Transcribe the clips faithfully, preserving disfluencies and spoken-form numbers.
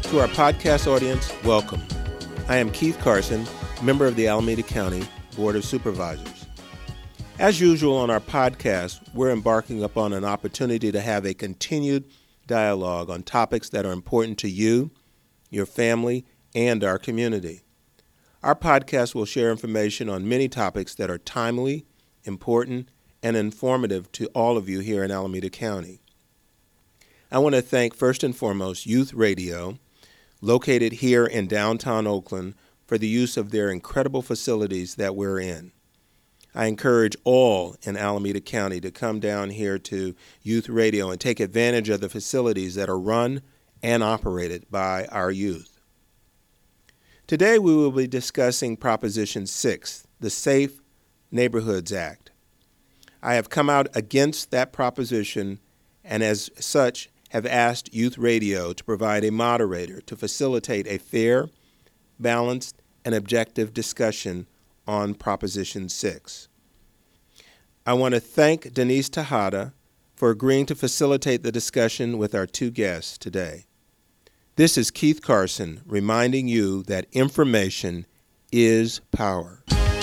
To our podcast audience, welcome. I am Keith Carson, member of the Alameda County Board of Supervisors. As usual on our podcast, we're embarking upon an opportunity to have a continued dialogue on topics that are important to you, your family, and our community. Our podcast will share information on many topics that are timely, important, and informative to all of you here in Alameda County. I want to thank first and foremost Youth Radio, located here in downtown Oakland, for the use of their incredible facilities that we're in. I encourage all in Alameda County to come down here to Youth Radio and take advantage of the facilities that are run and operated by our youth. Today we will be discussing Proposition six, the Safe Neighborhoods Act. I have come out against that proposition and as such have asked Youth Radio to provide a moderator to facilitate a fair, balanced, and objective discussion on Proposition six. I want to thank Denise Tejada for agreeing to facilitate the discussion with our two guests today. This is Keith Carson reminding you that information is power.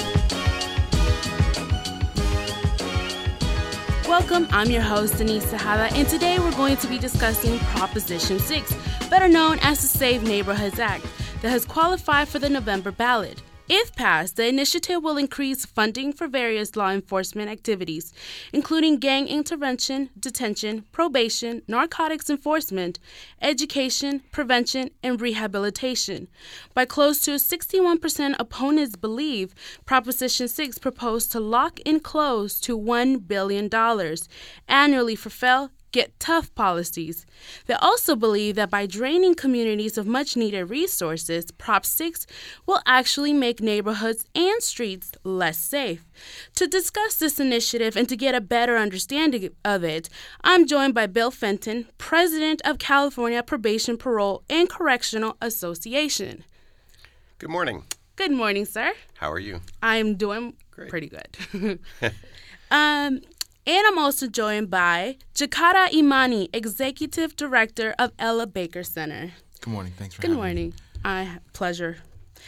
Welcome, I'm your host, Denise Tejada, and today we're going to be discussing Proposition six, better known as the Safe Neighborhoods Act, that has qualified for the November ballot. If passed, the initiative will increase funding for various law enforcement activities, including gang intervention, detention, probation, narcotics enforcement, education, prevention, and rehabilitation. By close to sixty-one percent opponents believe Proposition six proposed to lock in close to one billion dollars annually for fail Get Tough policies. They also believe that by draining communities of much-needed resources, Prop six will actually make neighborhoods and streets less safe. To discuss this initiative and to get a better understanding of it, I'm joined by Bill Fenton, President of California Probation, Parole, and Correctional Association. Good morning. Good morning, sir. How are you? I'm doing Great. Pretty good. um... And I'm also joined by Jakada Imani, Executive Director of Ella Baker Center. Good morning. Thanks for Good having morning. me. I pleasure.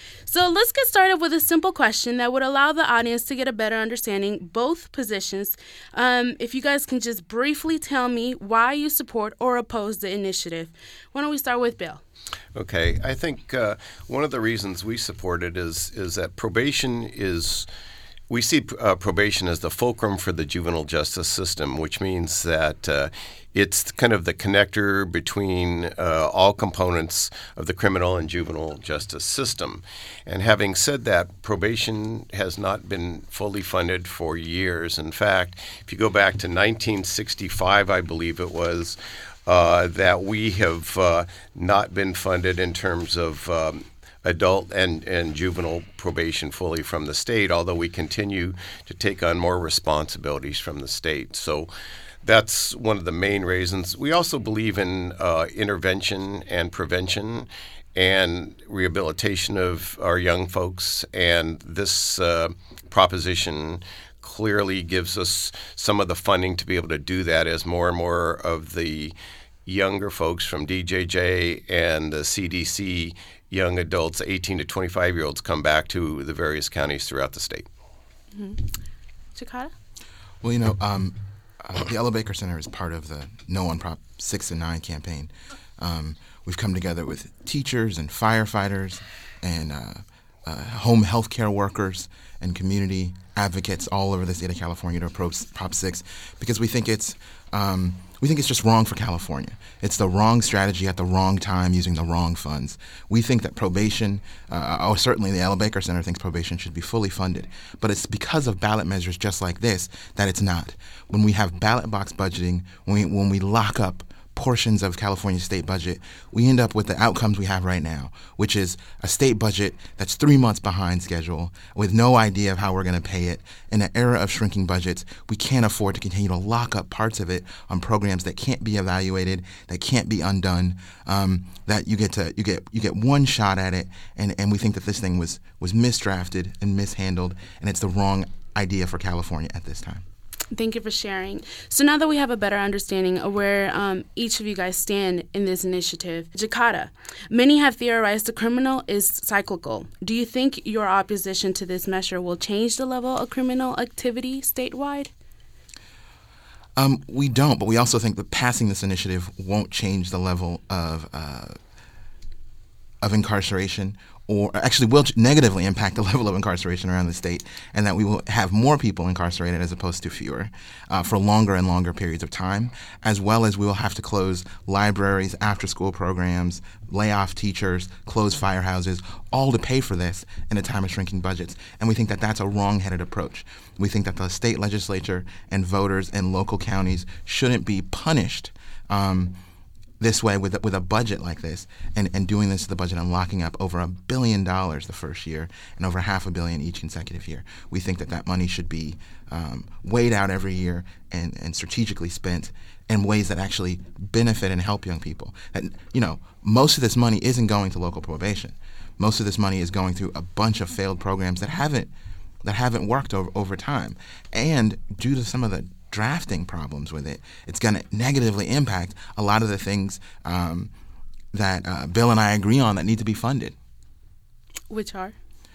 So let's get started with a simple question that would allow the audience to get a better understanding both positions. Um, if you guys can just briefly tell me why you support or oppose the initiative. Why don't we start with Bill? Okay. I think uh, one of the reasons we support it is is that probation is. We see uh, probation as the fulcrum for the juvenile justice system, which means that uh, it's kind of the connector between uh, all components of the criminal and juvenile justice system. And having said that, probation has not been fully funded for years. In fact, if you go back to nineteen sixty-five, I believe it was, uh, that we have uh, not been funded in terms of um, adult and, and juvenile probation fully from the state, although we continue to take on more responsibilities from the state. So that's one of the main reasons. We also believe in uh, intervention and prevention and rehabilitation of our young folks, and this uh, proposition clearly gives us some of the funding to be able to do that as more and more of the younger folks from D J J and the C D C young adults, eighteen to twenty-five-year-olds, come back to the various counties throughout the state. Mm-hmm. Jakada? Well, you know, um, uh, the Ella Baker Center is part of the No on Prop six and nine campaign. Um, we've come together with teachers and firefighters and uh, uh, home health care workers and community advocates all over the state of California to approach Prop six because we think it's um, we think it's just wrong for California. It's the wrong strategy at the wrong time using the wrong funds. We think that probation, uh, or certainly the Ella Baker Center thinks probation should be fully funded, but it's because of ballot measures just like this that it's not. When we have ballot box budgeting, when we, when we lock up portions of California's state budget, we end up with the outcomes we have right now, which is a state budget that's three months behind schedule with no idea of how we're going to pay it. In an era of shrinking budgets, we can't afford to continue to lock up parts of it on programs that can't be evaluated, that can't be undone, um, that you get to you get you get one shot at it, and, and we think that this thing was was misdrafted and mishandled, and it's the wrong idea for California at this time. Thank you for sharing. So now that we have a better understanding of where um, each of you guys stand in this initiative, Jakada, many have theorized the criminal is cyclical. Do you think your opposition to this measure will change the level of criminal activity statewide? Um, we don't, but we also think that passing this initiative won't change the level of uh, of incarceration, or actually will negatively impact the level of incarceration around the state, and that we will have more people incarcerated as opposed to fewer uh, for longer and longer periods of time, as well as we will have to close libraries, after-school programs, lay off teachers, close firehouses, all to pay for this in a time of shrinking budgets. And we think that that's a wrong-headed approach. We think that the state legislature and voters and local counties shouldn't be punished um, this way with a, with a budget like this, and, and doing this to the budget and locking up over a billion dollars the first year and over half a billion each consecutive year. We think that that money should be um, weighed out every year and, and strategically spent in ways that actually benefit and help young people. And, you know, most of this money isn't going to local probation. Most of this money is going through a bunch of failed programs that haven't that haven't worked over, over time. And due to some of the drafting problems with it, it's going to negatively impact a lot of the things um, that uh, Bill and I agree on that need to be funded. Which are?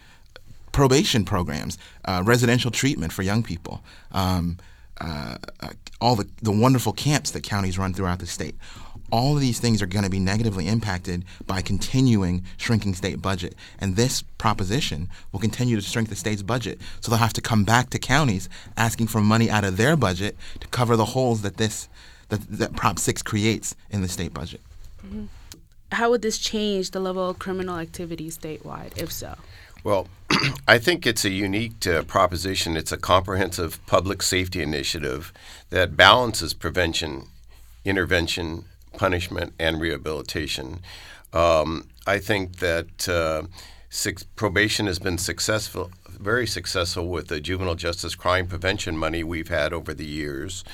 Probation programs, uh, residential treatment for young people, um, uh, uh, all the, the wonderful camps that counties run throughout the state. All of these things are going to be negatively impacted by continuing shrinking state budget. And this proposition will continue to shrink the state's budget. So they'll have to come back to counties asking for money out of their budget to cover the holes that this that, that Prop six creates in the state budget. Mm-hmm. How would this change the level of criminal activity statewide, if so? Well, I think it's a unique uh, proposition. It's a comprehensive public safety initiative that balances prevention, intervention, punishment, and rehabilitation. Um, I think that uh, six, probation has been successful, very successful with the juvenile justice crime prevention money we've had over the years.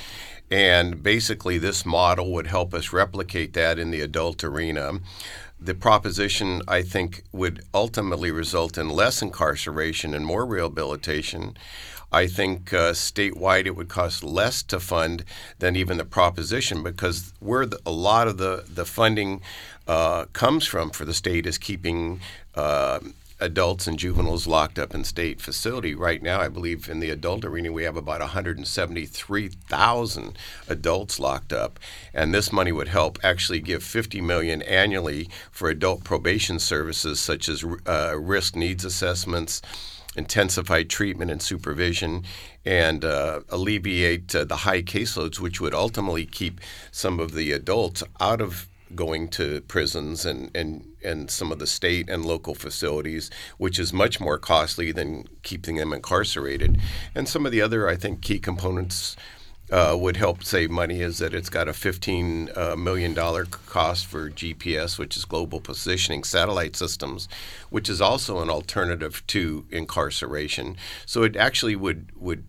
And basically this model would help us replicate that in the adult arena. The proposition, I think, would ultimately result in less incarceration and more rehabilitation. I think uh, statewide it would cost less to fund than even the proposition, because where the, a lot of the, the funding uh, comes from for the state is keeping uh, adults and juveniles locked up in state facility. Right now, I believe in the adult arena we have about one hundred seventy-three thousand adults locked up, and this money would help actually give fifty million dollars annually for adult probation services such as uh, risk needs assessments, intensified treatment and supervision, and uh, alleviate uh, the high caseloads, which would ultimately keep some of the adults out of going to prisons and, and, and some of the state and local facilities, which is much more costly than keeping them incarcerated. And some of the other, I think, key components uh, would help save money is that it's got a fifteen uh, million dollars cost for G P S, which is global positioning satellite systems, which is also an alternative to incarceration. So it actually would would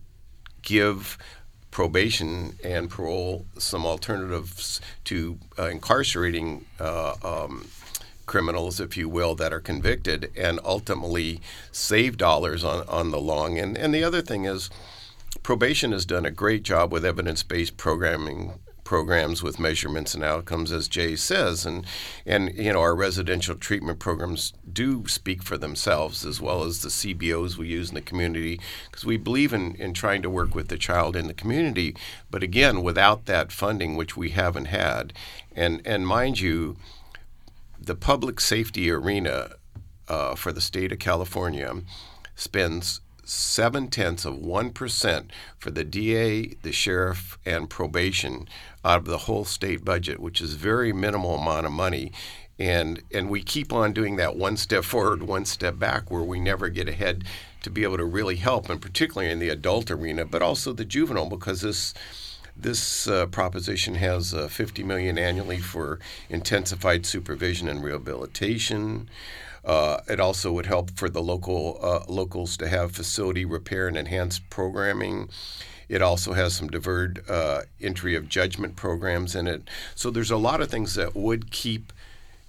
give probation and parole some alternatives to uh, incarcerating uh, um, criminals, if you will, that are convicted, and ultimately save dollars on, on the long end. And the other thing is, probation has done a great job with evidence-based programming programs with measurements and outcomes, as Jay says, and and you know our residential treatment programs do speak for themselves, as well as the C B Os we use in the community, because we believe in, in trying to work with the child in the community. But again, without that funding, which we haven't had, and and mind you, the public safety arena uh, for the state of California spends seven-tenths of one percent for the D A, the sheriff, and probation out of the whole state budget, which is very minimal amount of money. And and we keep on doing that one step forward, one step back, where we never get ahead to be able to really help, and particularly in the adult arena, but also the juvenile, because this This uh, proposition has uh, fifty million dollars annually for intensified supervision and rehabilitation. Uh, it also would help for the local uh, locals to have facility repair and enhanced programming. It also has some deferred uh, entry of judgment programs in it. So there's a lot of things that would keep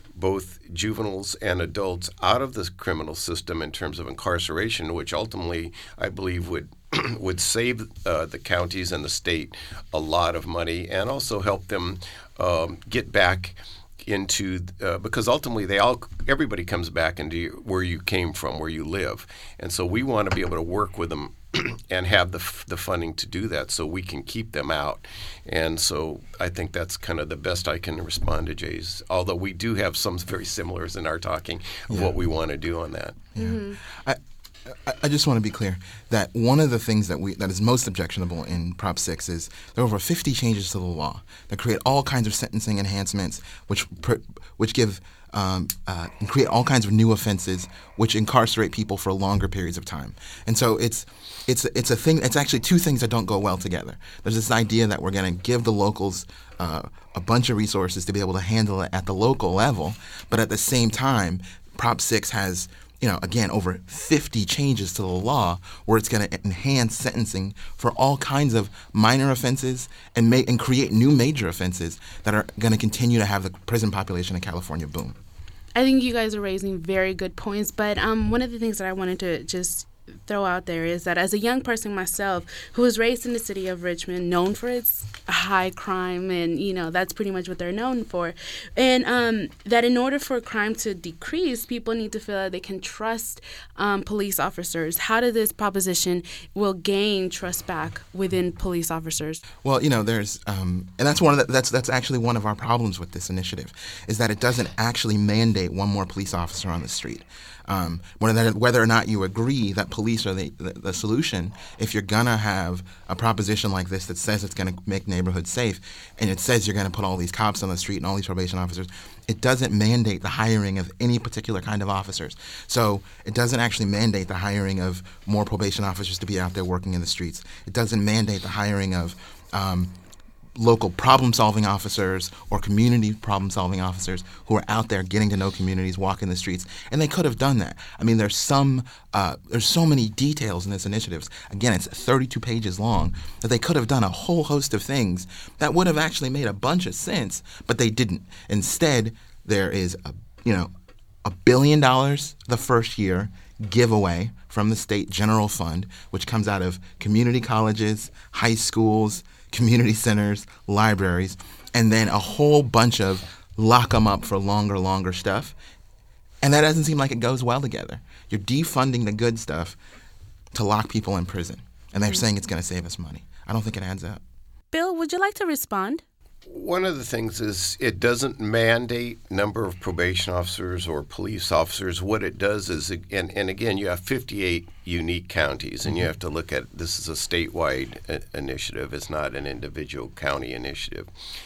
both juveniles and adults out of the criminal system in terms of incarceration, which ultimately I believe would would save uh, the counties and the state a lot of money, and also help them um, get back into uh, because ultimately they all everybody comes back into where you came from, where you live, and so we want to be able to work with them and have the f- the funding to do that, so we can keep them out. And so I think that's kind of the best I can respond to Jay's. Although we do have some very similars in our talking of Yeah. what we want to do on that. Yeah. Mm-hmm. I, I- I just want to be clear that one of the things that we that is most objectionable in Prop six is there are over fifty changes to the law that create all kinds of sentencing enhancements, which pr- which give um, uh, and create all kinds of new offenses, which incarcerate people for longer periods of time. And so it's it's it's a thing. It's actually two things that don't go well together. There's this idea that we're going to give the locals uh, a bunch of resources to be able to handle it at the local level, but at the same time, Prop six has, you know, again, over fifty changes to the law where it's going to enhance sentencing for all kinds of minor offenses and make and create new major offenses that are going to continue to have the prison population in California boom. I think you guys are raising very good points, but um, one of the things that I wanted to just throw out there is that as a young person myself who was raised in the city of Richmond, known for its high crime, and you know that's pretty much what they're known for, and um, that in order for crime to decrease, people need to feel that they can trust um, police officers. How did this proposition will gain trust back within police officers? Well, you know, there's, um, and that's one of the, that's that's actually one of our problems with this initiative, is that it doesn't actually mandate one more police officer on the street. Um, whether whether or not you agree that police are the, the, the solution, if you're gonna have a proposition like this that says it's gonna make neighborhoods safe, and it says you're gonna put all these cops on the street and all these probation officers, it doesn't mandate the hiring of any particular kind of officers. So it doesn't actually mandate the hiring of more probation officers to be out there working in the streets. It doesn't mandate the hiring of um, local problem-solving officers or community problem-solving officers who are out there getting to know communities, walking the streets, and they could have done that. I mean, there's some, uh, there's so many details in this initiative. Again, it's thirty-two pages long, that they could have done a whole host of things that would have actually made a bunch of sense, but they didn't. Instead, there is a, you know, a billion dollars the first year giveaway from the state general fund, which comes out of community colleges, high schools, community centers, libraries, and then a whole bunch of lock them up for longer, longer stuff. And that doesn't seem like it goes well together. You're defunding the good stuff to lock people in prison, and they're saying it's going to save us money. I don't think it adds up. Bill, would you like to respond? One of the things is it doesn't mandate number of probation officers or police officers. What it does is, and, and again, you have fifty-eight unique counties, and you have to look at this is a statewide uh, initiative. It's not an individual county initiative.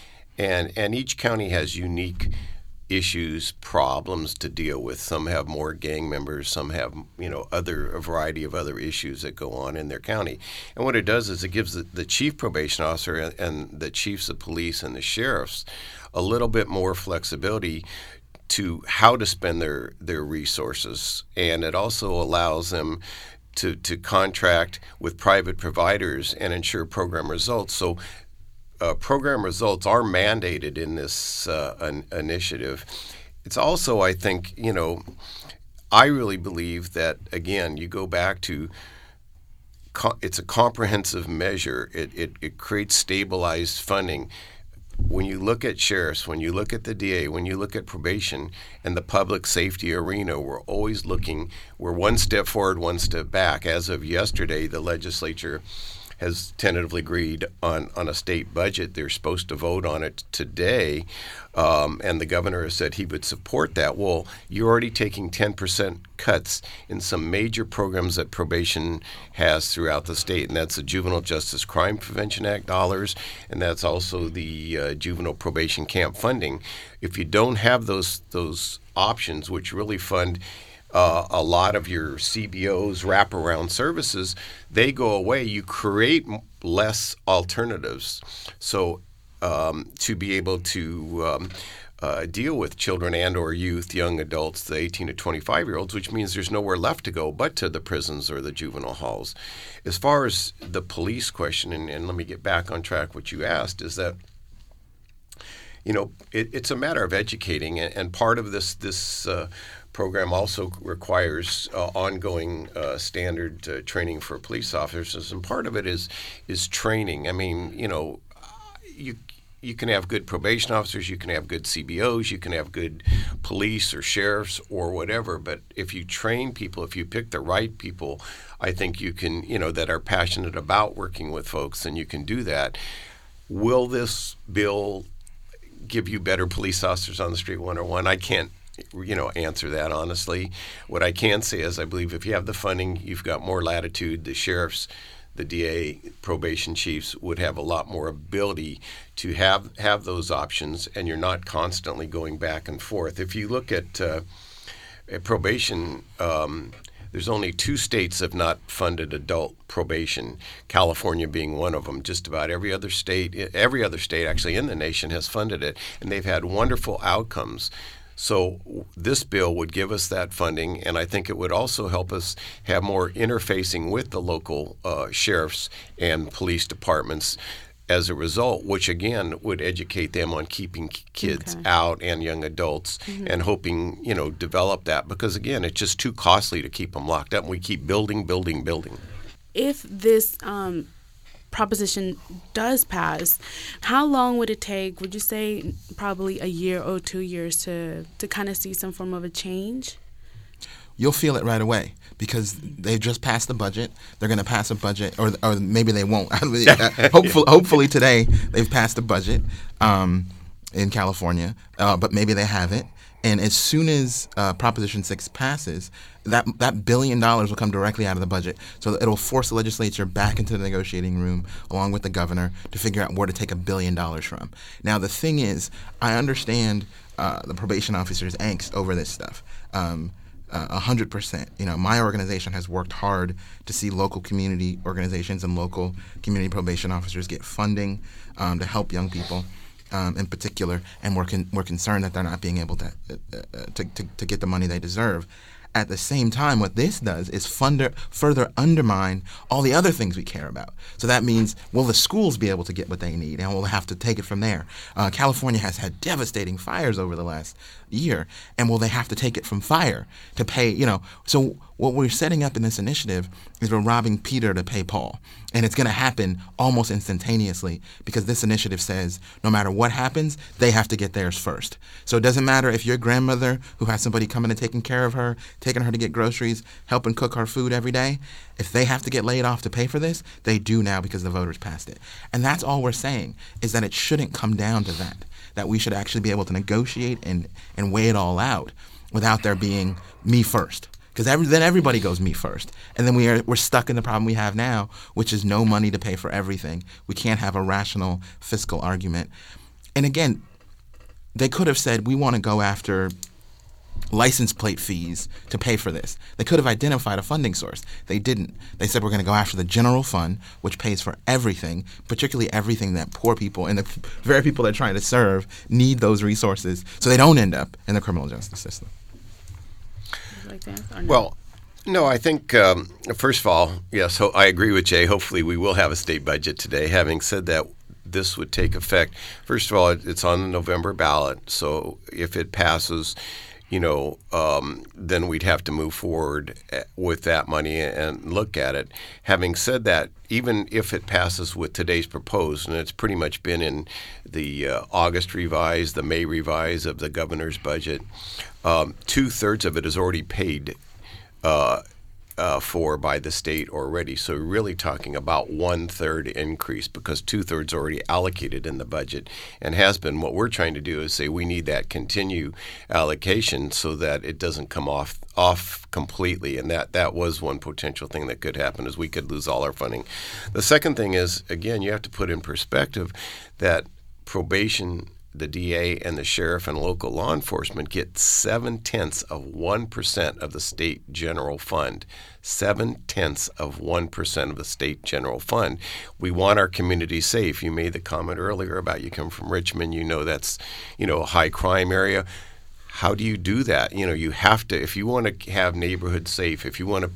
And and each county has unique issues, problems to deal with. Some have more gang members, some have, you know, other a variety of other issues that go on in their county. And what it does is it gives the, the chief probation officer and, and the chiefs of police and the sheriffs a little bit more flexibility to how to spend their, their resources. And it also allows them to, to contract with private providers and ensure program results. So Uh, program results are mandated in this uh, an initiative. It's also, I think, you know, I really believe that, again, you go back to co- it's a comprehensive measure. It, it, it creates stabilized funding. When you look at sheriffs, when you look at the D A, when you look at probation and the public safety arena, we're always looking, we're one step forward, one step back. As of yesterday, the legislature has tentatively agreed on, on a state budget. They're supposed to vote on it today, um, and the governor has said he would support that. Well, you're already taking ten percent cuts in some major programs that probation has throughout the state, and that's the Juvenile Justice Crime Prevention Act dollars, and that's also the uh, juvenile probation camp funding. If you don't have those those options, which really fund Uh, a lot of your C B Os, wraparound services, they go away. You create less alternatives. So um, to be able to um, uh, deal with children and or youth, young adults, the eighteen to twenty-five-year-olds, which means there's nowhere left to go but to the prisons or the juvenile halls. As far as the police question, and, and let me get back on track what you asked, is that you know, it, it's a matter of educating, and, and part of this this uh, program also requires uh, ongoing uh, standard uh, training for police officers, and part of it is is training. I mean, you know, you. You can have good probation officers, you can have good C B Os, you can have good police or sheriffs or whatever, but if you train people, if you pick the right people, I think you can, you know, that are passionate about working with folks, and you can do that. Will this bill give you better police officers on the street, one oh one? I can't, you know, answer that honestly. What I can say is I believe if you have the funding, you've got more latitude. The sheriffs, the D A, probation chiefs would have a lot more ability to have have those options, and you're not constantly going back and forth. If you look at, uh, at probation, um, there's only two states that have not funded adult probation, California being one of them. Just about every other state, every other state actually in the nation has funded it, and they've had wonderful outcomes. So this bill would give us that funding, and I think it would also help us have more interfacing with the local uh, sheriffs and police departments as a result, which again would educate them on keeping kids okay. out and young adults mm-hmm. and hoping, you know, develop that, because again, it's just too costly to keep them locked up, and we keep building, building, building. If this um proposition does pass, how long would it take? Would you say probably a year or two years to, to kind of see some form of a change? You'll feel it right away because they just passed the budget. They're going to pass a budget, or or maybe they won't. hopefully, hopefully today they've passed a budget um, in California, uh, but maybe they haven't. And as soon as uh, Proposition six passes, that that billion dollars will come directly out of the budget. So it'll force the legislature back into the negotiating room along with the governor to figure out where to take a billion dollars from. Now, the thing is, I understand uh, the probation officers' angst over this stuff. Um, a hundred percent. You know, my organization has worked hard to see local community organizations and local community probation officers get funding um, to help young people. Um, in particular, and we're con- we're concerned that they're not being able to, uh, to to to get the money they deserve. At the same time, what this does is funder, further undermine all the other things we care about. So that means, will the schools be able to get what they need, and we'll have to take it from there? Uh, California has had devastating fires over the last year, and will they have to take it from fire to pay, you know? So what we're setting up in this initiative is we're robbing Peter to pay Paul. And it's going to happen almost instantaneously because this initiative says no matter what happens, they have to get theirs first. So it doesn't matter if your grandmother, who has somebody coming and taking care of her, taking her to get groceries, helping cook her food every day, if they have to get laid off to pay for this, they do now because the voters passed it. And that's all we're saying, is that it shouldn't come down to that, that we should actually be able to negotiate and, and weigh it all out without there being me first. Because every, then everybody goes me first. And then we are, we're stuck in the problem we have now, which is no money to pay for everything. We can't have a rational fiscal argument. And again, they could have said, we want to go after license plate fees to pay for this. They could have identified a funding source. They didn't. They said we're going to go after the general fund, which pays for everything, particularly everything that poor people and the very people they're trying to serve need those resources so they don't end up in the criminal justice system. Like that, or no? Well, no, I think, um, first of all, yes, ho- I agree with Jay. Hopefully we will have a state budget today. Having said that, this would take effect. First of all, it, it's on the November ballot, so if it passes, you know, um, then we'd have to move forward with that money and look at it. Having said that, even if it passes with today's proposed, and it's pretty much been in the uh, August revise, the May revise of the governor's budget, um, two-thirds of it is already paid uh, uh, for by the state already. So we're really talking about one-third increase because two-thirds already allocated in the budget and has been. What we're trying to do is say we need that continue allocation so that it doesn't come off off completely, and that, that was one potential thing that could happen is we could lose all our funding. The second thing is, again, you have to put in perspective that probation, the D A and the sheriff and local law enforcement get seven-tenths of one percent of the state general fund. Seven-tenths of one percent of the state general fund. We want our community safe. You made the comment earlier about you come from Richmond. You know that's, you know, a high crime area. How do you do that? You know, you have to, if you want to have neighborhoods safe, if you want to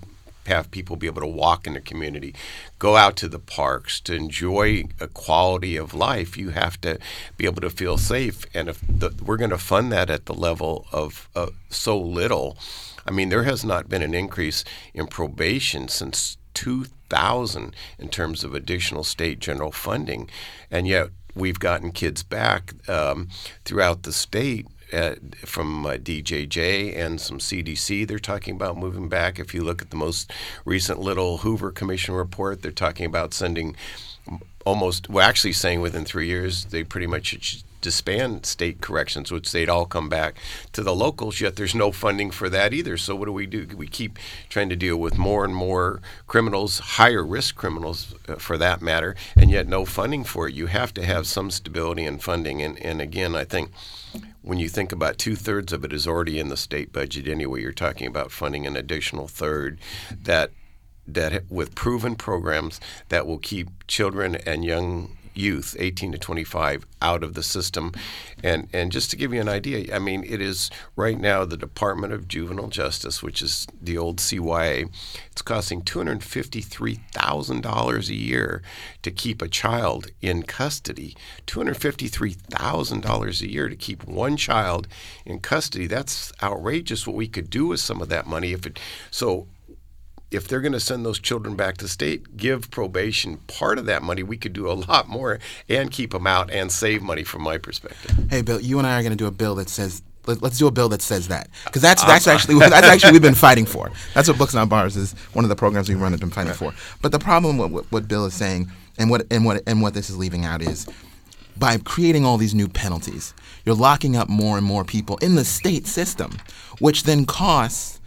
have people be able to walk in the community, go out to the parks, to enjoy a quality of life. You have to be able to feel safe. And if the, we're going to fund that at the level of uh, so little, I mean, there has not been an increase in probation since two thousand in terms of additional state general funding. And yet we've gotten kids back um, throughout the state. Uh, from uh, D J J and some C D C, they're talking about moving back. If you look at the most recent Little Hoover Commission report, they're talking about sending almost, well, actually saying within three years, they pretty much should disband state corrections, which they'd all come back to the locals, yet there's no funding for that either. So what do we do? We keep trying to deal with more and more criminals, higher risk criminals uh, for that matter, and yet no funding for it. You have to have some stability in funding. And, and again, I think when you think about two-thirds of it is already in the state budget anyway, you're talking about funding an additional third that that with proven programs that will keep children and young youth, eighteen to twenty-five, out of the system. And and just to give you an idea, I mean, it is right now the Department of Juvenile Justice, which is the old C Y A, it's costing two hundred fifty-three thousand dollars a year to keep a child in custody. two hundred fifty-three thousand dollars a year to keep one child in custody. That's outrageous what we could do with some of that money. If it so if they're going to send those children back to state, give probation part of that money. We could do a lot more and keep them out and save money from my perspective. Hey, Bill, you and I are going to do a bill that says, let, let's do a bill that says that. Because that's that's actually that's actually we've been fighting for. That's what Books Not Bars is, one of the programs we run have been fighting for. But the problem with what, what Bill is saying and what and what and what this is leaving out is, by creating all these new penalties, you're locking up more and more people in the state system, which then costs,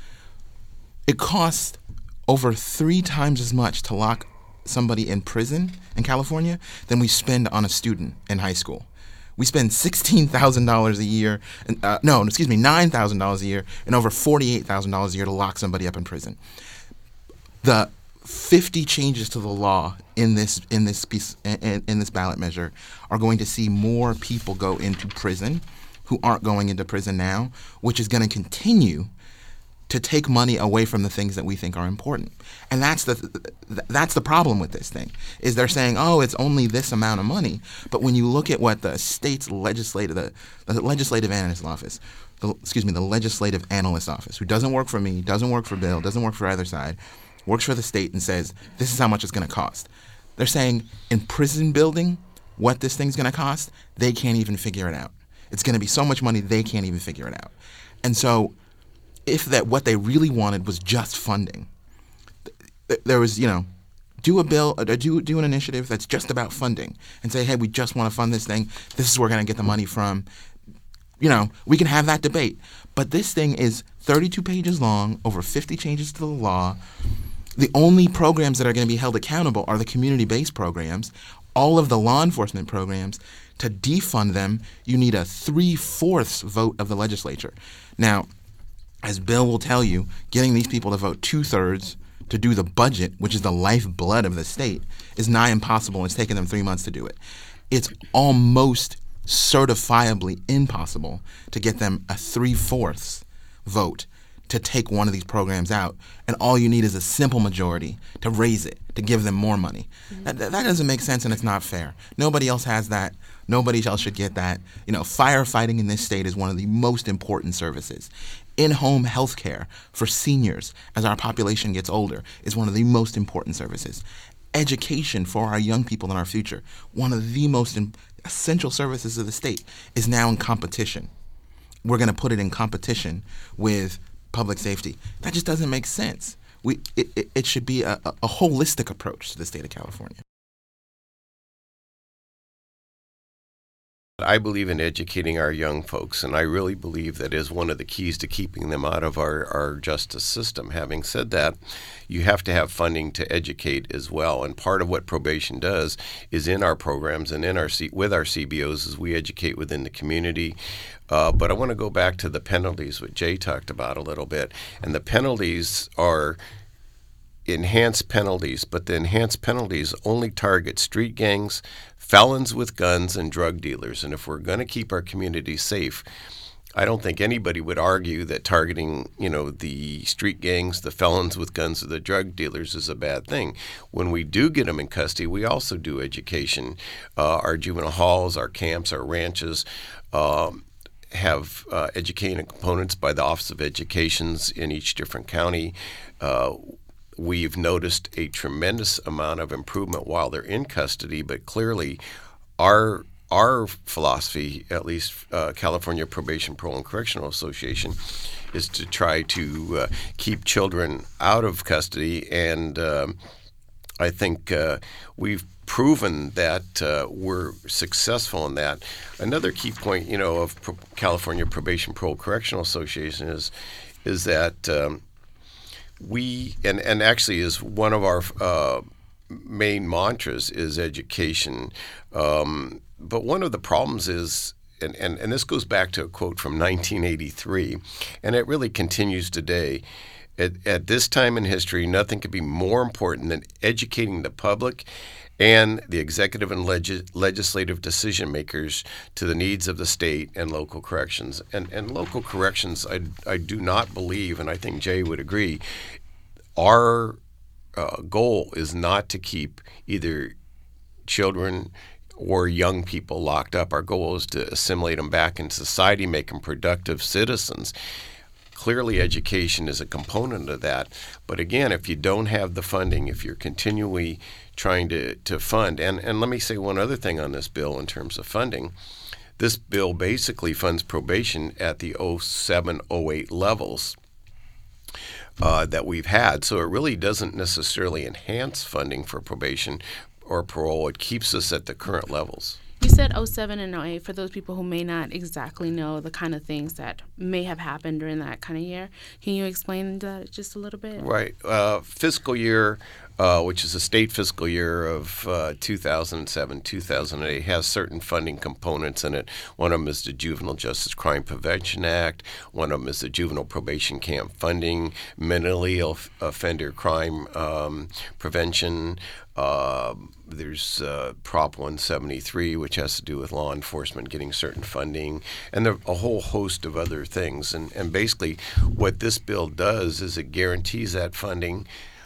it costs over three times as much to lock somebody in prison in California than we spend on a student in high school. We spend sixteen thousand dollars a year, uh, no, excuse me, nine thousand dollars a year and over forty-eight thousand dollars a year to lock somebody up in prison. The fifty changes to the law in this in this piece in, in this ballot measure are going to see more people go into prison who aren't going into prison now, which is going to continue to take money away from the things that we think are important. And that's the that's the problem with this thing, is they're saying, oh, it's only this amount of money. But when you look at what the state's legislative, the, the legislative analyst office, the, excuse me, the legislative analyst office, who doesn't work for me, doesn't work for Bill, doesn't work for either side, works for the state and says, this is how much it's going to cost. They're saying in prison building, what this thing's going to cost, they can't even figure it out. It's going to be so much money, they can't even figure it out. And so if that what they really wanted was just funding, th- there was, you know, do a bill, uh, do do an initiative that's just about funding and say, hey, we just want to fund this thing. This is where we're going to get the money from. You know, we can have that debate. But this thing is thirty-two pages long, over fifty changes to the law. The only programs that are going to be held accountable are the community-based programs. All of the law enforcement programs, to defund them, you need a three-fourths vote of the legislature. Now, as Bill will tell you, getting these people to vote two-thirds to do the budget, which is the lifeblood of the state, is nigh impossible. It's taken them three months to do it. It's almost certifiably impossible to get them a three-fourths vote to take one of these programs out, and all you need is a simple majority to raise it, to give them more money. Mm-hmm. That, that doesn't make sense, and it's not fair. Nobody else has that. Nobody else should get that. You know, firefighting in this state is one of the most important services. In-home health care for seniors as our population gets older is one of the most important services. Education for our young people in our future, one of the most in- essential services of the state, is now in competition. We're going to put it in competition with public safety. That just doesn't make sense. We it, it, it should be a, a holistic approach to the state of California. I believe in educating our young folks, and I really believe that is one of the keys to keeping them out of our, our justice system. Having said that, you have to have funding to educate as well, and part of what probation does is in our programs and in our C- with our C B Os is we educate within the community. Uh, but I want to go back to the penalties, what Jay talked about a little bit, and the penalties are enhanced penalties, but the enhanced penalties only target street gangs, felons with guns, and drug dealers. And if we're going to keep our community safe, I don't think anybody would argue that targeting, you know, the street gangs, the felons with guns, or the drug dealers is a bad thing. When we do get them in custody, we also do education. Uh, our juvenile halls, our camps, our ranches um, have uh, educating components by the Office of Educations in each different county. Uh, we've noticed a tremendous amount of improvement while they're in custody, but clearly our Our philosophy, at least uh, California Probation, Parole, and Correctional Association, is to try to uh, keep children out of custody, and um, I think uh, we've proven that uh, we're successful in that. Another key point, you know, of Pro- California Probation, Parole, Correctional Association is is that um, we and and actually is one of our uh, main mantras is education. Um, But one of the problems is, and, and, and this goes back to a quote from nineteen eighty-three, and it really continues today. At, at this time in history, nothing could be more important than educating the public and the executive and leg- legislative decision makers to the needs of the state and local corrections. And, and local corrections, I, I do not believe, and I think Jay would agree, our uh, goal is not to keep either children or young people locked up. Our goal is to assimilate them back into society, make them productive citizens. Clearly, education is a component of that. But again, if you don't have the funding, if you're continually trying to, to fund, and, and let me say one other thing on this bill in terms of funding. This bill basically funds probation at the oh seven oh eight levels uh, that we've had. So it really doesn't necessarily enhance funding for probation or parole. It keeps us at the current levels. You said oh seven and oh eight for those people who may not exactly know the kind of things that may have happened during that kind of year. Can you explain that just a little bit? Right. Uh, fiscal year, uh, which is a state fiscal year of uh, two thousand seven, two thousand eight, has certain funding components in it. One of them is the Juvenile Justice Crime Prevention Act. One of them is the Juvenile Probation Camp Funding, Mentally Ill Offender Crime um, Prevention. Uh, there's uh, Prop one seventy-three, which has to do with law enforcement getting certain funding, and there are a whole host of other things. And, and basically what this bill does is it guarantees that funding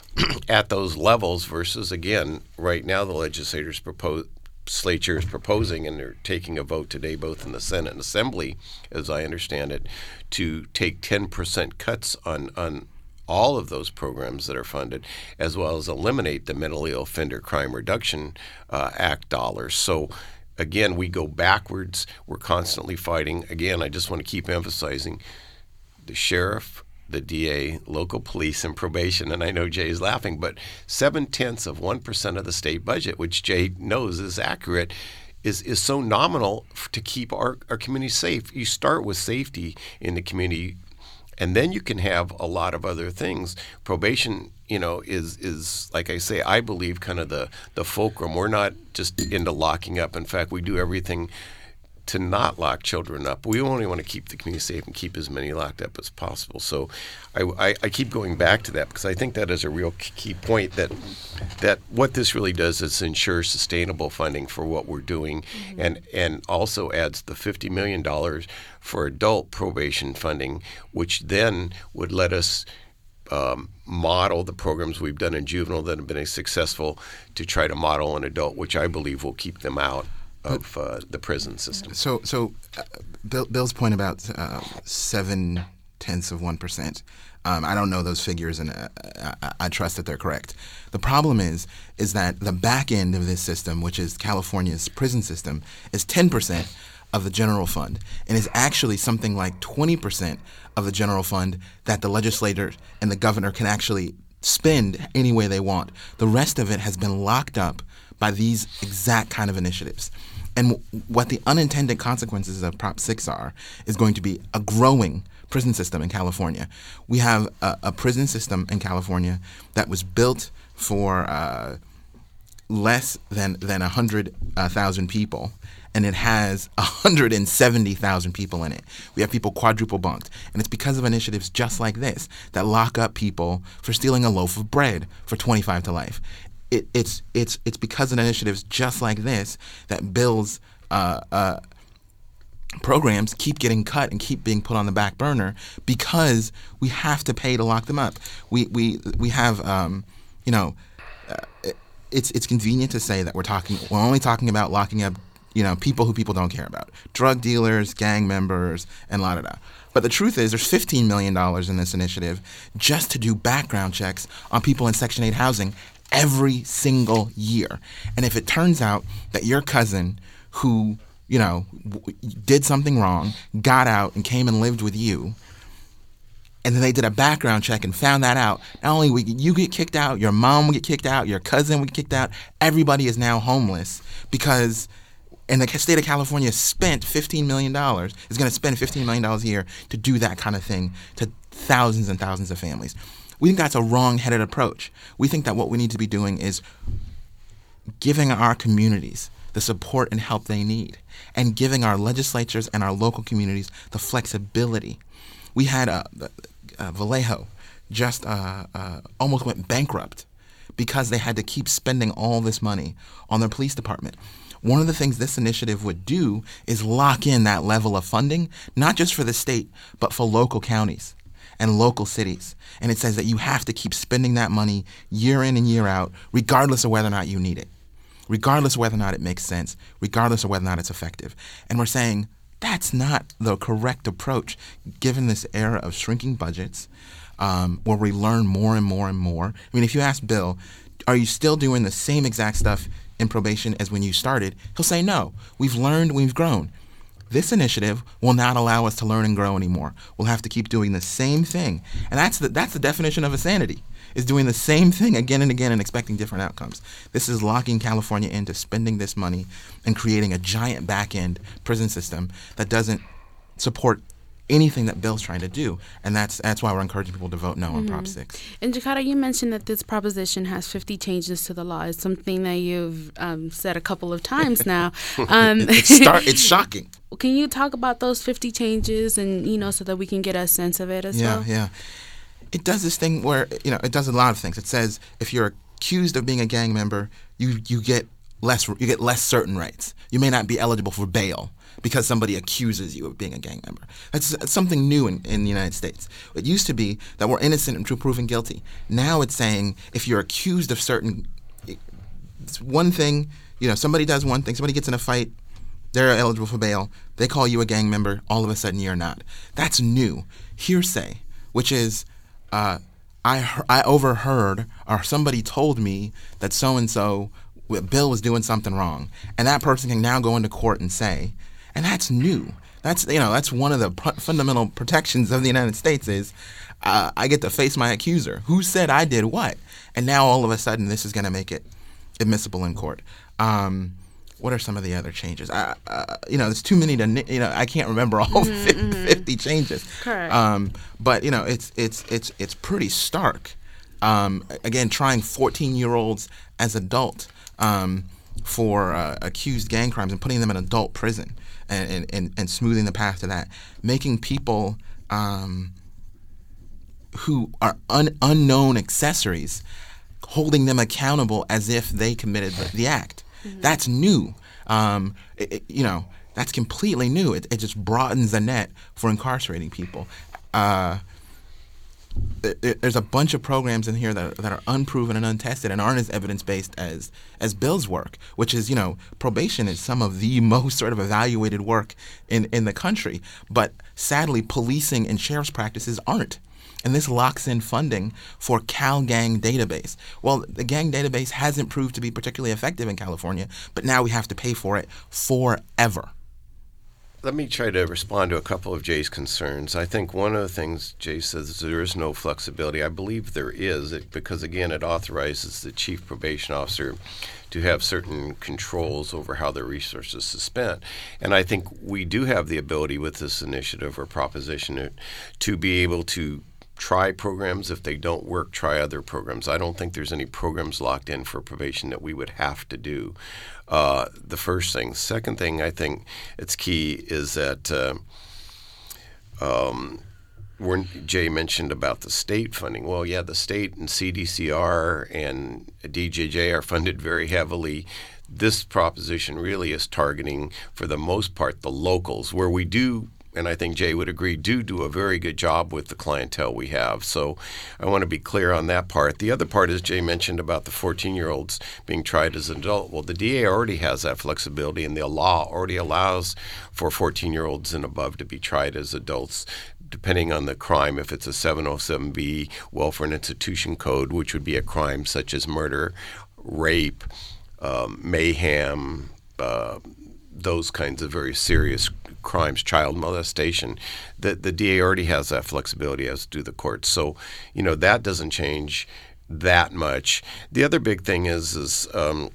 at those levels versus, again, right now the legislators propose, legislature is proposing, and they're taking a vote today both in the Senate and Assembly, as I understand it, to take ten percent cuts on, on all of those programs that are funded, as well as eliminate the Mentally Ill Offender Crime Reduction uh, Act dollars. So, again, we go backwards. We're constantly fighting. Again, I just want to keep emphasizing the sheriff, the D A, local police, and probation. And I know Jay is laughing, but seven-tenths of one percent of the state budget, which Jay knows is accurate, is, is so nominal to keep our, our community safe. You start with safety in the community, and then you can have a lot of other things. Probation, you know, is, is like I say, I believe kind of the, the fulcrum. We're not just into locking up. In fact, we do everything to not lock children up. We only want to keep the community safe and keep as many locked up as possible. So I, I, I keep going back to that because I think that is a real key point, that that what this really does is ensure sustainable funding for what we're doing, mm-hmm. and, and also adds the fifty million dollars for adult probation funding, which then would let us um, model the programs we've done in juvenile that have been successful to try to model in adult, which I believe will keep them out of uh, the prison system. So, so uh, Bill, Bill's point about uh, seven tenths of one percent. Um, I don't know those figures, and uh, I, I trust that they're correct. The problem is, is that the back end of this system, which is California's prison system, is ten percent of the general fund, and is actually something like twenty percent of the general fund that the legislator and the governor can actually spend any way they want. The rest of it has been locked up by these exact kind of initiatives. And w- what the unintended consequences of Prop six are is going to be a growing prison system in California. We have a, a prison system in California that was built for uh, less than than one hundred thousand people, and it has one hundred seventy thousand people in it. We have people quadruple bunked, and it's because of initiatives just like this that lock up people for stealing a loaf of bread for twenty-five to life. It, it's it's it's because of initiatives just like this that bills uh, uh, programs keep getting cut and keep being put on the back burner because we have to pay to lock them up. We we we have um, you know, uh, it's it's convenient to say that we're talking we're only talking about locking up, you know, people who people don't care about, drug dealers, gang members, and la da da. But the truth is, there's fifteen million dollars in this initiative just to do background checks on people in Section eight housing every single year. And if it turns out that your cousin who, you know, w- did something wrong, got out and came and lived with you, and then they did a background check and found that out, not only would you get kicked out, your mom would get kicked out, your cousin would get kicked out, everybody is now homeless because and the state of California spent fifteen million dollars, is going to spend fifteen million dollars a year to do that kind of thing to thousands and thousands of families. We think that's a wrong-headed approach. We think that what we need to be doing is giving our communities the support and help they need and giving our legislatures and our local communities the flexibility. We had uh, uh, Vallejo just uh, uh, almost went bankrupt because they had to keep spending all this money on their police department. One of the things this initiative would do is lock in that level of funding, not just for the state, but for local counties and local cities. And it says that you have to keep spending that money year in and year out, regardless of whether or not you need it, regardless of whether or not it makes sense, regardless of whether or not it's effective. And we're saying that's not the correct approach, given this era of shrinking budgets, um, where we learn more and more and more. I mean, if you ask Bill, are you still doing the same exact stuff in probation as when you started? He'll say, no, we've learned, we've grown. This initiative will not allow us to learn and grow anymore. We'll have to keep doing the same thing. And that's the, that's the definition of insanity, is doing the same thing again and again and expecting different outcomes. This is locking California into spending this money and creating a giant back-end prison system that doesn't support anything that Bill's trying to do. And that's that's why we're encouraging people to vote no mm-hmm. on Prop six. And Jakada, you mentioned that this proposition has fifty changes to the law. It's something that you've um, said a couple of times now. Um, it's, start, it's shocking. Can you talk about those fifty changes and, you know, so that we can get a sense of it as yeah, well? Yeah, yeah. It does this thing where, you know, it does a lot of things. It says if you're accused of being a gang member, you, you get less you get less certain rights. You may not be eligible for bail because somebody accuses you of being a gang member. That's, that's something new in, in the United States. It used to be that we're innocent until proven guilty. Now it's saying if you're accused of certain, it's one thing, you know, somebody does one thing, somebody gets in a fight, they're eligible for bail, they call you a gang member, all of a sudden you're not. That's new. Hearsay, which is uh, I, I overheard or somebody told me that so-and-so, Bill was doing something wrong, and that person can now go into court and say, and that's new. That's, you know, that's one of the pr- fundamental protections of the United States is uh, I get to face my accuser. Who said I did what? And now all of a sudden this is going to make it admissible in court. Um, what are some of the other changes? I, uh, you know, there's too many to, you know, I can't remember all mm-hmm, fifty changes. Correct. Um, but, you know, it's it's it's it's pretty stark. Um, again, trying fourteen-year-olds as adult um, for uh, accused gang crimes and putting them in adult prison. And, and, and smoothing the path to that, making people um, who are un, unknown accessories, holding them accountable as if they committed the, the act. Mm-hmm. That's new. Um, it, it, you know, that's completely new. It, it just broadens the net for incarcerating people. Uh, it, there's a bunch of programs in here that are, that are unproven and untested and aren't as evidence-based as as Bill's work, which is, you know, probation is some of the most sort of evaluated work in, in the country. But sadly, policing and sheriff's practices aren't. And this locks in funding for Cal Gang Database. Well, the gang database hasn't proved to be particularly effective in California, but now we have to pay for it forever. Let me try to respond to a couple of Jay's concerns. I think one of the things Jay says is there is no flexibility. I believe there is because, again, it authorizes the chief probation officer to have certain controls over how their resources are spent. And I think we do have the ability with this initiative or proposition to be able to try programs. If they don't work, try other programs. I don't think there's any programs locked in for probation that we would have to do. Uh, the first thing. Second thing, I think it's key is that uh, um, when Jay mentioned about the state funding. Well, yeah, the state and C D C R and D J J are funded very heavily. this proposition really is targeting, for the most part, the locals, where we do, and I think Jay would agree, do do a very good job with the clientele we have. So I want to be clear on that part. The other part is Jay mentioned about the fourteen-year-olds being tried as an adult. Well, the D A already has that flexibility, and the law already allows for fourteen-year-olds and above to be tried as adults, depending on the crime. If it's a seven oh seven B Welfare and Institution Code, which would be a crime such as murder, rape, um, mayhem, uh, those kinds of very serious crimes, child molestation, the, the D A already has that flexibility, as do the courts. So, you know, that doesn't change that much. The other big thing is, is um,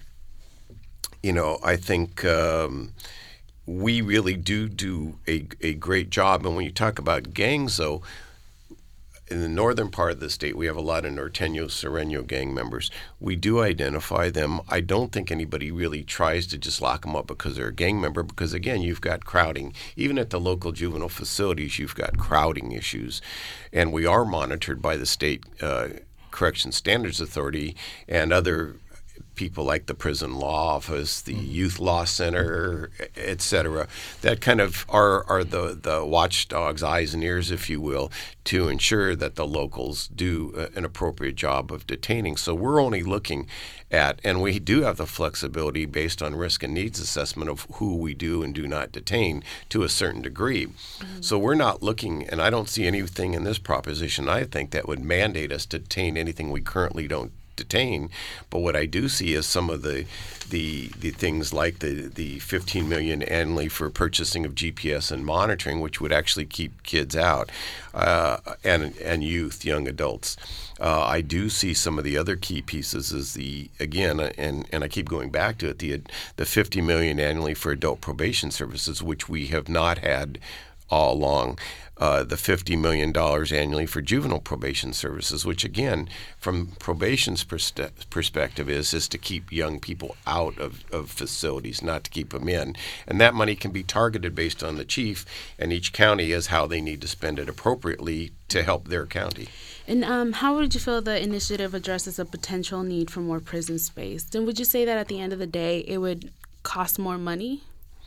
you know, I think um, we really do do a, a great job. And when you talk about gangs, though, in the northern part of the state, we have a lot of Norteño, Sureño gang members. We do identify them. I don't think anybody really tries to just lock them up because they're a gang member, because, again, you've got crowding. Even at the local juvenile facilities, you've got crowding issues. And we are monitored by the State uh, Correction Standards Authority and other people like the Prison Law Office, the Youth Law Center, et cetera, that kind of are, are the, the watchdog's eyes and ears, if you will, to ensure that the locals do an appropriate job of detaining. So we're only looking at, and we do have the flexibility based on risk and needs assessment of who we do and do not detain to a certain degree. Mm-hmm. So we're not looking, and I don't see anything in this proposition, I think, that would mandate us to detain anything we currently don't detain. But what I do see is some of the the the things like the the fifteen million annually for purchasing of G P S and monitoring, which would actually keep kids out, uh, and and youth, young adults. Uh, I do see some of the other key pieces is the, again, and, and I keep going back to it, the the fifty million annually for adult probation services, which we have not had all along. Uh, the fifty million dollars annually for juvenile probation services, which, again, from probation's perspe- perspective is is to keep young people out of, of facilities, not to keep them in. And that money can be targeted based on the chief, and each county is how they need to spend it appropriately to help their county. And um, how would you feel the initiative addresses a potential need for more prison space? Then would you say that at the end of the day it would cost more money?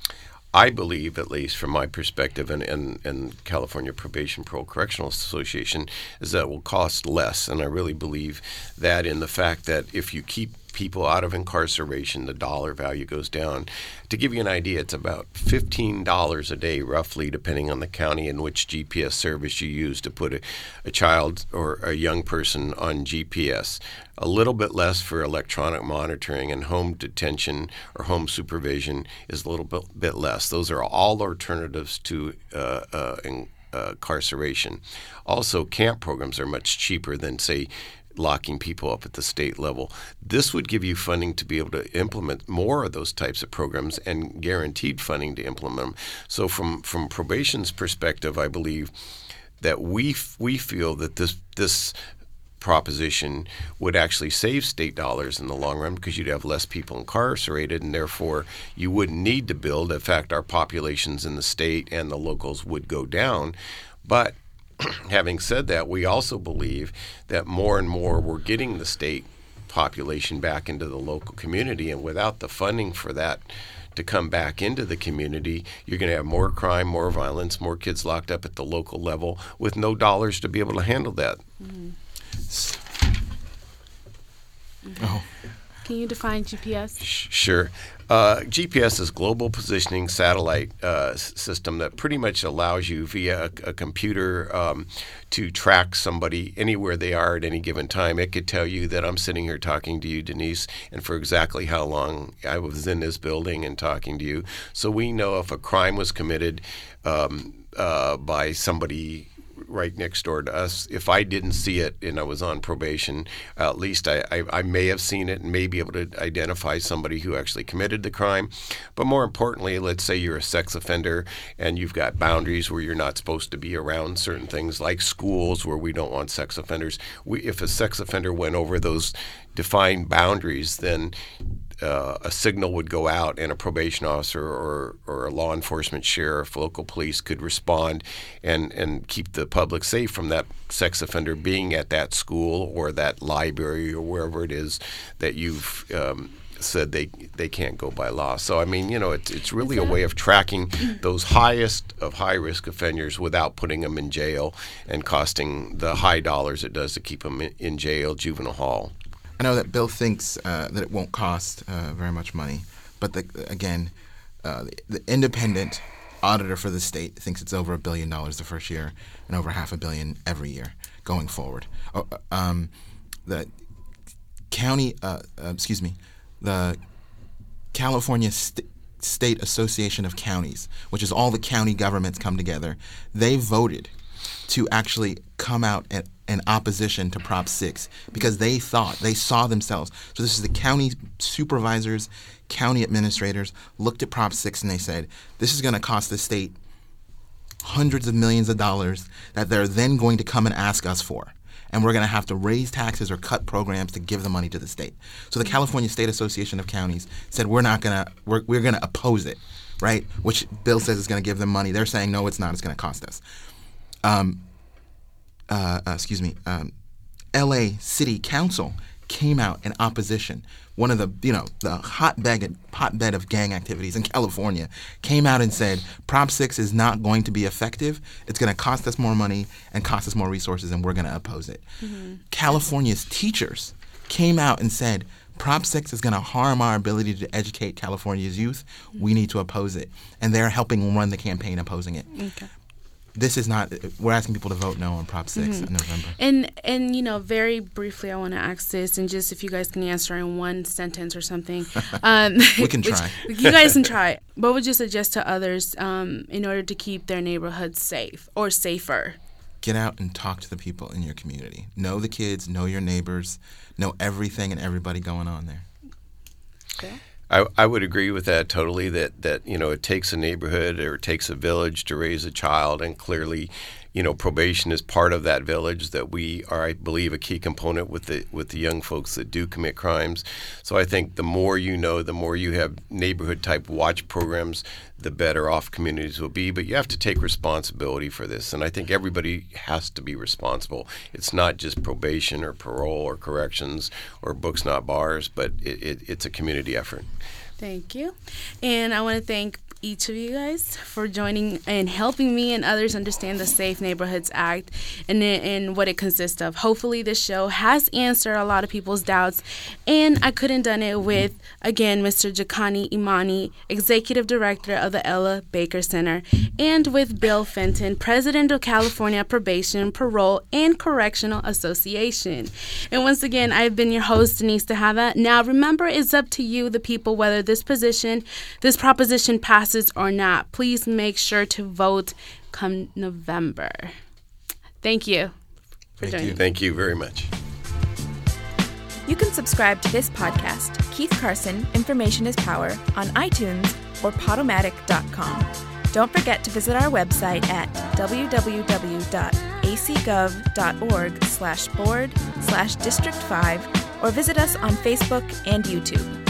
I believe, at least from my perspective, and, and, and California Probation Parole Correctional Association, is that it will cost less. And I really believe that in the fact that if you keep people out of incarceration, the dollar value goes down. To give you an idea, it's about fifteen dollars a day, roughly, depending on the county and which G P S service you use to put a, a child or a young person on G P S. A little bit less for electronic monitoring, and home detention or home supervision is a little bit, bit less. Those are all alternatives to uh, uh, in, uh, incarceration. Also, camp programs are much cheaper than, say, locking people up at the state level. This would give you funding to be able to implement more of those types of programs and guaranteed funding to implement them. So from, from probation's perspective, I believe that we we feel that this this proposition would actually save state dollars in the long run, because you'd have less people incarcerated, and therefore you wouldn't need to build. In fact, our populations in the state and the locals would go down. But having said that, we also believe that more and more we're getting the state population back into the local community, and without the funding for that to come back into the community, you're going to have more crime, more violence, more kids locked up at the local level with no dollars to be able to handle that. Mm-hmm. Mm-hmm. Oh. Can you define G P S? Sure. Uh, G P S is Global Positioning Satellite uh, System that pretty much allows you via a, a computer um, to track somebody anywhere they are at any given time. It could tell you that I'm sitting here talking to you, Denise, and for exactly how long I was in this building and talking to you. So we know if a crime was committed um, uh, by somebody right next door to us. If I didn't see it and I was on probation, uh, at least I, I, I may have seen it and may be able to identify somebody who actually committed the crime. But more importantly, let's say you're a sex offender and you've got boundaries where you're not supposed to be around certain things, like schools where we don't want sex offenders. We, if a sex offender went over those defined boundaries, then Uh, a signal would go out, and a probation officer or, or a law enforcement sheriff, local police could respond and, and keep the public safe from that sex offender being at that school or that library or wherever it is that you've um, said they they can't go by law. So I mean, you know, it's it's really a way of tracking those highest of high risk offenders without putting them in jail and costing the high dollars it does to keep them in, in jail, juvenile hall. I know that Bill thinks uh, that it won't cost uh, very much money, but the, again, uh, the, the independent auditor for the state thinks it's over a billion dollars the first year and over half a billion every year going forward. Oh, um, the county, uh, uh, excuse me, the California St- State Association of Counties, which is all the county governments come together, they voted to actually come out in, in opposition to Prop six because they thought, they saw themselves. So this is the county supervisors, county administrators looked at Prop six and they said, this is going to cost the state hundreds of millions of dollars that they're then going to come and ask us for. And we're going to have to raise taxes or cut programs to give the money to the state. So the California State Association of Counties said we're not going to we're we're going to oppose it, right? Which Bill says is going to give them money. They're saying no, it's not. It's going to cost us. Um, uh, uh, excuse me. Um, L A City Council came out in opposition. One of the, you know, the hotbed, hotbed of gang activities in California came out and said Prop six is not going to be effective. It's going to cost us more money and cost us more resources, and we're going to oppose it. Mm-hmm. California's teachers came out and said Prop six is going to harm our ability to educate California's youth. Mm-hmm. We need to oppose it. And they're helping run the campaign opposing it. Okay. This is not, we're asking people to vote no on Prop six mm-hmm. in November. And, and you know, very briefly, I want to ask this, and just if you guys can answer in one sentence or something. Um, we can try. Which, you guys can try. What would you suggest to others um, in order to keep their neighborhoods safe or safer? Get out and talk to the people in your community. Know the kids, know your neighbors, know everything and everybody going on there. Okay. I, I would agree with that totally, that, that, you know, it takes a neighborhood or it takes a village to raise a child, and clearly, you know, probation is part of that village, that we are, I believe, a key component with the with the young folks that do commit crimes. So I think the more you know, the more you have neighborhood-type watch programs, the better off communities will be. But you have to take responsibility for this, and I think everybody has to be responsible. It's not just probation or parole or corrections or books not bars, but it, it, it's a community effort. Thank you. And I want to thank each of you guys for joining and helping me and others understand the Safe Neighborhoods Act and, and what it consists of. Hopefully this show has answered a lot of people's doubts, and I couldn't have done it with, again, Mister Jakani Imani, Executive Director of the Ella Baker Center, and with Bill Fenton, President of California Probation, Parole, and Correctional Association. And once again, I've been your host, Denise Tejada. Now remember, it's up to you, the people, whether this position, this proposition passes or not. Please make sure to vote come November. Thank you for Thank joining. you. Thank you very much. You can subscribe to this podcast, Keith Carson, Information is Power, on iTunes or Podomatic dot com. Don't forget to visit our website at w w w dot a c gov dot org slash board slash district five or visit us on Facebook and YouTube.